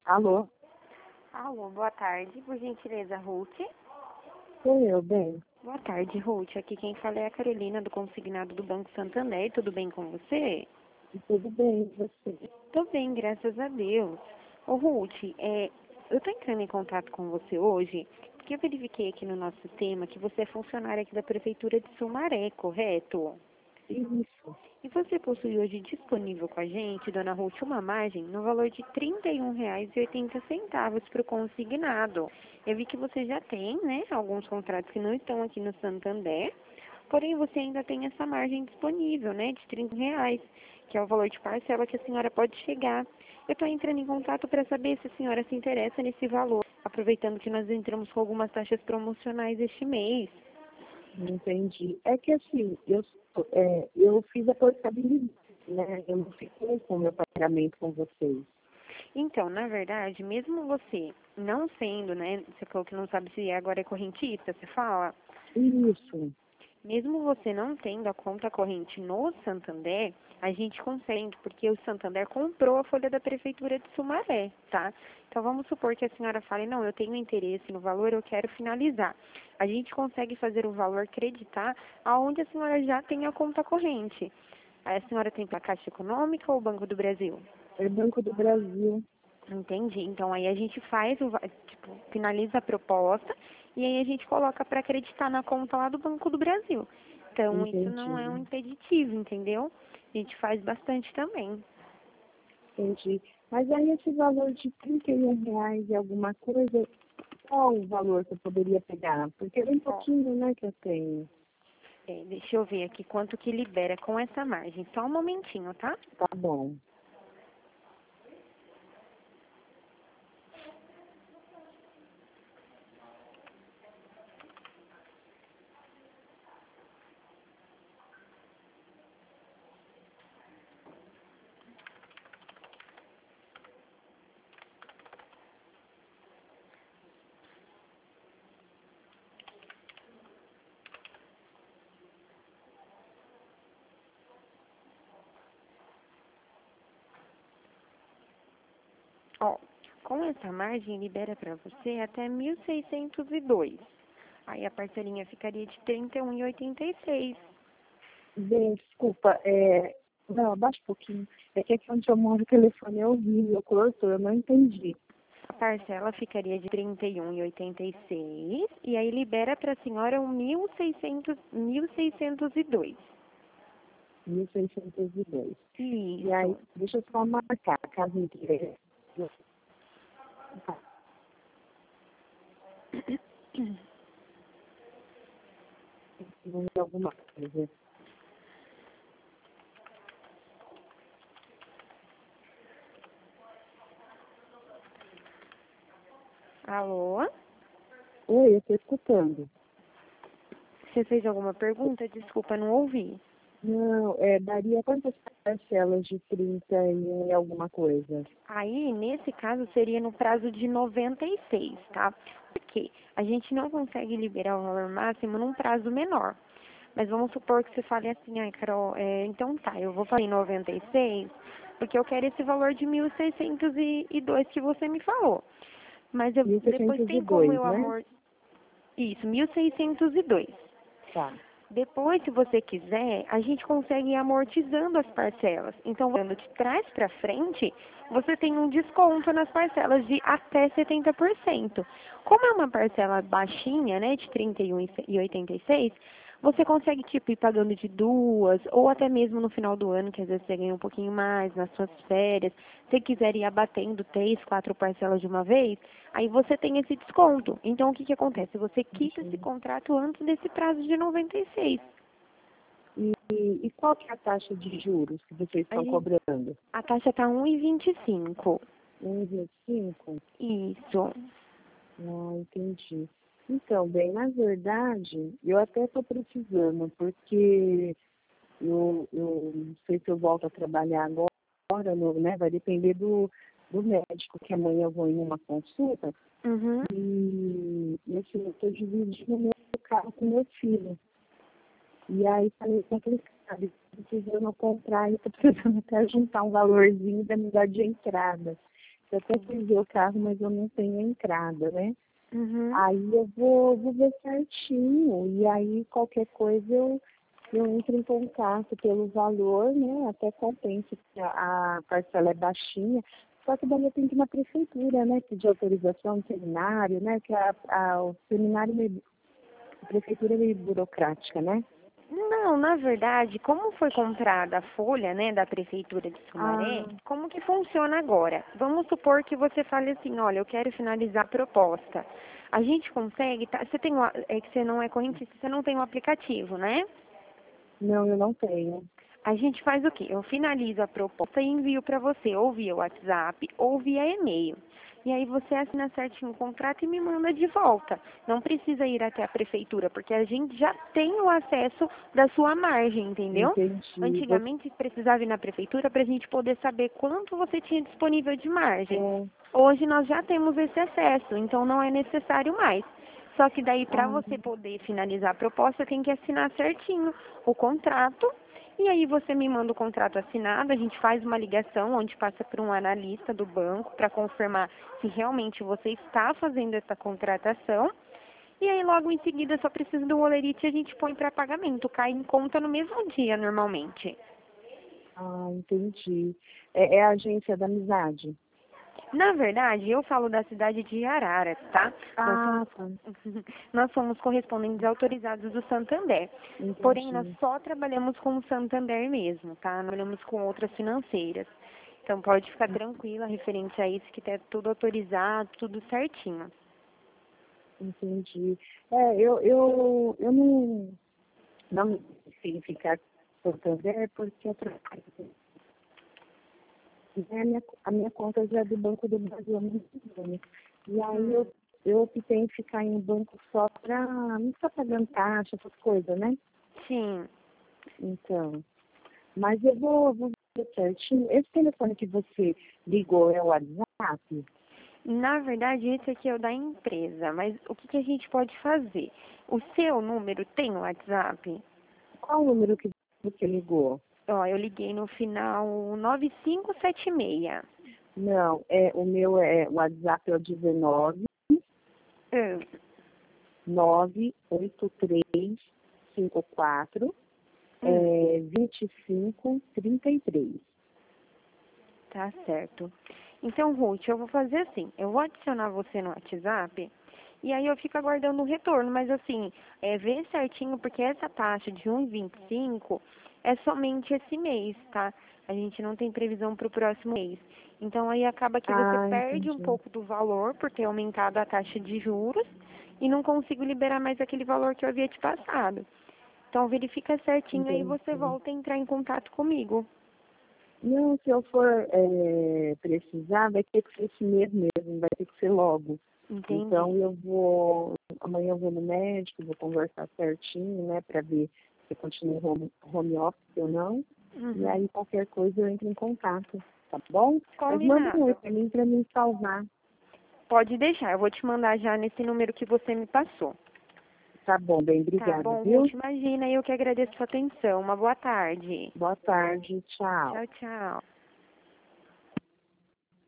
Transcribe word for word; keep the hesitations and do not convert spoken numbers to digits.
Alô? Alô, boa tarde. Por gentileza, Ruth? Sou eu, bem. Boa tarde, Ruth. Aqui quem fala é a Carolina, do consignado do Banco Santander. Tudo bem com você? Tudo bem, e você? Tô bem, graças a Deus. Ô, Ruth, é, eu tô entrando em contato com você hoje porque eu verifiquei aqui no nosso sistema que você é funcionária aqui da Prefeitura de Sumaré, correto? Isso. E você possui hoje disponível com a gente, dona Ruth, uma margem no valor de trinta e um reais e oitenta centavos para o consignado. Eu vi que você já tem, né, alguns contratos que não estão aqui no Santander, porém você ainda tem essa margem disponível, né, de trinta reais, que é o valor de parcela que a senhora pode chegar. Eu estou entrando em contato para saber se a senhora se interessa nesse valor, aproveitando que nós entramos com algumas taxas promocionais este mês. Entendi. É que assim, eu, sou- é, eu fiz a portabilidade, né? Eu não fiquei com o meu pagamento com vocês. Então, na verdade, mesmo você não sendo, né, você falou que não sabe se agora é correntista, você fala, Isso. mesmo você não tendo a conta corrente no Santander, a gente consegue, porque o Santander comprou a folha da Prefeitura de Sumaré, tá? Então, vamos supor que a senhora fale, não, eu tenho interesse no valor, eu quero finalizar. A gente consegue fazer o valor creditar aonde a senhora já tem a conta corrente. Aí a senhora tem para a Caixa Econômica ou Banco do Brasil? É Banco do Brasil. Entendi. Então aí a gente faz, o, va- tipo, finaliza a proposta e aí a gente coloca para acreditar na conta lá do Banco do Brasil. Então isso não é um Entendi. impeditivo, entendeu? A gente faz bastante também. Entendi. Mas aí esse valor de trinta e um reais e alguma coisa, qual o valor que eu poderia pegar? Porque é bem Ó, pouquinho, né, que eu tenho. é, deixa eu ver aqui quanto que libera com essa margem. Só um momentinho, tá? Tá bom. Ó, com essa margem libera para você até mil seiscentos e dois. Aí a parcelinha ficaria de trinta e um e oitenta e seis. Bem, desculpa, é... Não, abaixa um pouquinho. É que aqui onde eu moro o telefone é horrível, cortou, eu não entendi. A parcela ficaria de trinta e um e oitenta e seis e aí libera para a senhora um mil seiscentos, mil seiscentos e dois. mil seiscentos e dois. E aí, Isso. deixa eu só marcar a casa inteira. Não é alguma coisa. Alô? Oi, eu estou escutando. Você fez alguma pergunta? Desculpa, não ouvi. Não, é, daria quantas parcelas de trinta e alguma coisa? Aí, nesse caso, seria no prazo de noventa e seis, tá? Porque a gente não consegue liberar o valor máximo num prazo menor. Mas vamos supor que você fale assim, ai, Carol, é, então tá, eu vou fazer em noventa e seis, porque eu quero esse valor de mil seiscentos e dois que você me falou. Mas eu, mil depois seiscentos e tem como dois, eu né? amor... Isso, mil seiscentos e dois. Tá. Depois, se você quiser, a gente consegue ir amortizando as parcelas. Então, olhando de trás para frente, você tem um desconto nas parcelas de até setenta por cento. Como é uma parcela baixinha, né, de trinta e um e oitenta e seis, você consegue, tipo, ir pagando de duas, ou até mesmo no final do ano, que às vezes você ganha um pouquinho mais, nas suas férias. Se quiser ir abatendo três, quatro parcelas de uma vez, aí você tem esse desconto. Então, o que que acontece? Você quita esse Entendi. contrato antes desse prazo de noventa e seis. E, e qual que é a taxa de juros que vocês A, estão gente, cobrando? a taxa está um e vinte e cinco. um vírgula cinco? Isso. Ah, entendi. Então, bem, na verdade, eu até estou precisando, porque eu, eu não sei se eu volto a trabalhar agora, não, né? Vai depender do, do médico, que amanhã eu vou em uma consulta, Uhum. e, e assim, eu estou dividindo o meu carro com meu filho. E aí está meio complicado, estou precisando comprar, e estou precisando até juntar um valorzinho da me dar de entrada. Eu até fiz o carro, mas eu não tenho a entrada, né? Uhum. Aí eu vou, vou ver certinho. E aí qualquer coisa eu, eu entro em contato pelo valor, né? Até compensa, porque a, a parcela é baixinha. Só que daí eu tenho que ir na prefeitura, né? Pedir autorização no seminário, né? Que a, a, o seminário, é meio- a prefeitura é meio burocrática, né? Não, na verdade, como foi comprada a folha, né, da Prefeitura de Sumaré, Ah, como que funciona agora? Vamos supor que você fale assim, olha, eu quero finalizar a proposta. A gente consegue, tá, você tem, o a- é que você não é correntista, você não tem o aplicativo, né? não, eu não tenho. A gente faz o quê? Eu finalizo a proposta e envio para você, ou via WhatsApp, ou via e-mail. E aí você assina certinho o contrato e me manda de volta. Não precisa ir até a prefeitura, porque a gente já tem o acesso da sua margem, entendeu? Entendi. Você, Antigamente precisava ir na prefeitura para a gente poder saber quanto você tinha disponível de margem. é, Hoje nós já temos esse acesso, então não é necessário mais. Só que daí para ah, você poder finalizar a proposta tem que assinar certinho o contrato. E aí você me manda o contrato assinado, a gente faz uma ligação onde passa por um analista do banco para confirmar se realmente você está fazendo essa contratação. E aí logo em seguida só precisa do olerite e a gente põe para pagamento, cai em conta no mesmo dia normalmente. ah, entendi. É, é a agência da amizade. Na verdade, eu falo da cidade de Araras, tá? Nós Ah, somos, tá. nós somos correspondentes autorizados do Santander. Porém, nós Entendi. só trabalhamos com o Santander mesmo, tá? Não trabalhamos com outras financeiras. Então, pode ficar tranquila referente a isso, que tá tudo autorizado, tudo certinho. Entendi. É, eu, eu, eu não, não sei ficar com Santander porque eu trabalho. Né, A minha, a minha conta já é do Banco do Brasil há muitos anos. E aí Hum, eu, eu optei em ficar em um banco só para não ficar pagando taxa, essas coisas, né? sim. Então, mas eu vou, vou ver certinho. Esse telefone que você ligou é o WhatsApp? Na verdade, esse aqui é o da empresa, mas o que que a gente pode fazer? O seu número tem o WhatsApp? Qual o número que você ligou? Ó, eu liguei no final nove cinco sete seis. Não, é, o meu é o WhatsApp é o dezenove, Hum, nove oito três cinco quatro, hum, é, vinte e cinco trinta e três. tá certo. Então, Ruth, eu vou fazer assim, eu vou adicionar você no WhatsApp e aí eu fico aguardando o retorno, mas assim, é ver certinho, porque essa taxa de um e vinte e cinco é somente esse mês, tá? A gente não tem previsão para o próximo mês. Então aí acaba que você Ah, perde um entendi. pouco do valor por ter aumentado a taxa de juros e não consigo liberar mais aquele valor que eu havia te passado. Então verifica certinho aí você Entendi. volta a entrar em contato comigo. Não, se eu for é, precisar, vai ter que ser esse mês mesmo, vai ter que ser logo. Então Entendi. eu vou, amanhã eu vou no médico, vou conversar certinho, né, para ver se eu continuo home, home office ou não. E Uhum. aí qualquer coisa eu entro em contato, tá bom? Mas manda um oi Combinado. para mim para me salvar. Pode deixar, eu vou te mandar já nesse número que você me passou. Tá bom, bem, Tá obrigada, bom, Ruth, viu? imagina, eu que agradeço a sua atenção. Uma boa tarde. Boa tarde, tchau. Tchau, tchau.